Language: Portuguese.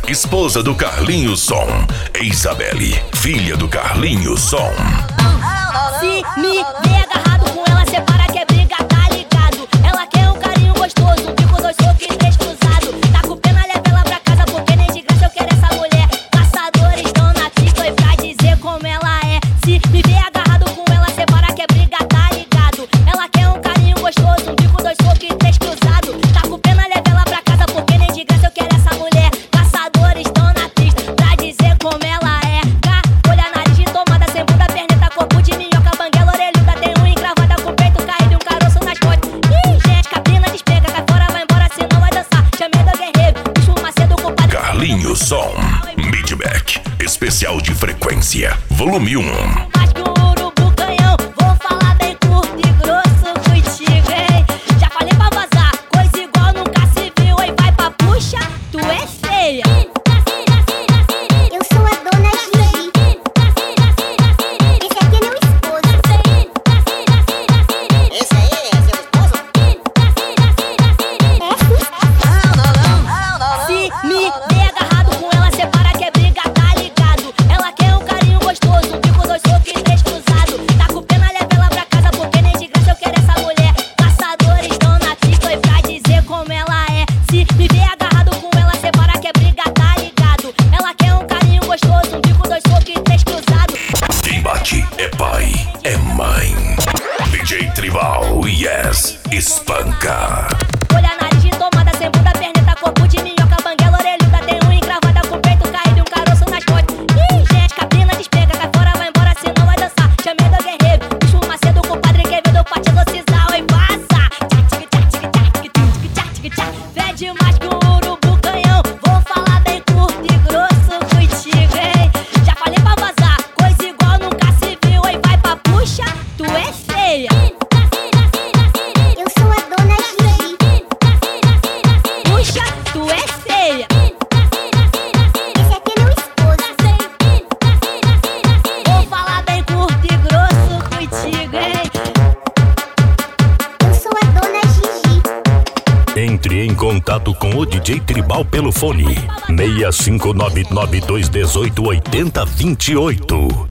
esposa do Carlinhos Som. E Isabelle, filha do Carlinhos Som. Se me vê agarrado com ela, separa que é briga, tá ligado? Ela quer um carinho gostoso, um bico, dois socos e três cruzado. Tá com pena, leva ela pra casa, porque nem de graça eu quero essa mulher. Caçadores estão na pista e pra dizer como ela é. Se me vê agarrado com ela, separa que é briga, tá ligado? Ela quer um carinho gostoso, um bico, dois socos e três cruzado. Tá com pena, leva ela pra casa, porque nem de graça eu quero essa mulher. Caçadores estão na pista pra dizer como ela é. Olha a nariz de tomada, sem bunda, perneta, corpo de minhoca, banguela, orelhuda, tem um encravada com o peito caído e um caroço nas costas. Ih, gente, cabrina despega, cai fora, vai embora, senão vai dançar. Chamei do guerreiro, puxa o Macedo com o padre. Carlinhos Som, Midback, especial de frequência, volume 1. Mais que um urubu canhão, vou falar bem curto e grosso contigo, hein? Já falei pra vazar, coisa igual nunca se viu, hein? Vai pra puxa, tu é feia. Eu sou a dona Gigi. Esse aqui é meu esposo. Esse aí é seu esposo? Se me vê agarrado com ela, separa que é briga, tá ligado? Ela quer um carinho gostoso, um bico, dois socos e três cruzado. Tá com pena, leva ela pra casa, porque nem de graça eu quero essa mulher. Caçadores estão na pista e pra dizer como ela é. Se me vê agarrado com ela, separa que é briga, tá ligado? Ela quer um carinho gostoso, um bico, dois socos e três cruzado. Quem bate é pai, é mãe. DJ Tribal, yes, espanca. Olha a nariz de tomada, sem bunda, perneta, corpo de minhoca, banguela, orelhuda, tem um encravada com o peito caído e um caroço nas costas. Ih, gente, cabrina despega, cai fora, vai embora, senão vai dançar. Chamei do guerreiro, puxa o Macedo com o padre Quevedo, partido cisal e passa. Fede mais que um urubu canhão, vou falar bem curto e grosso contigo, hein? Já falei pra vazar, coisa igual nunca se viu, hein? Vai pra puxa, tu é feia. Eu sou a dona Gigi. Puxa, tu é feia. Esse aqui é meu esposo. Vou falar bem curto e grosso contigo, hein? Eu sou a dona Gigi. Entre em contato com o DJ Tribal pelo fone 65992188028.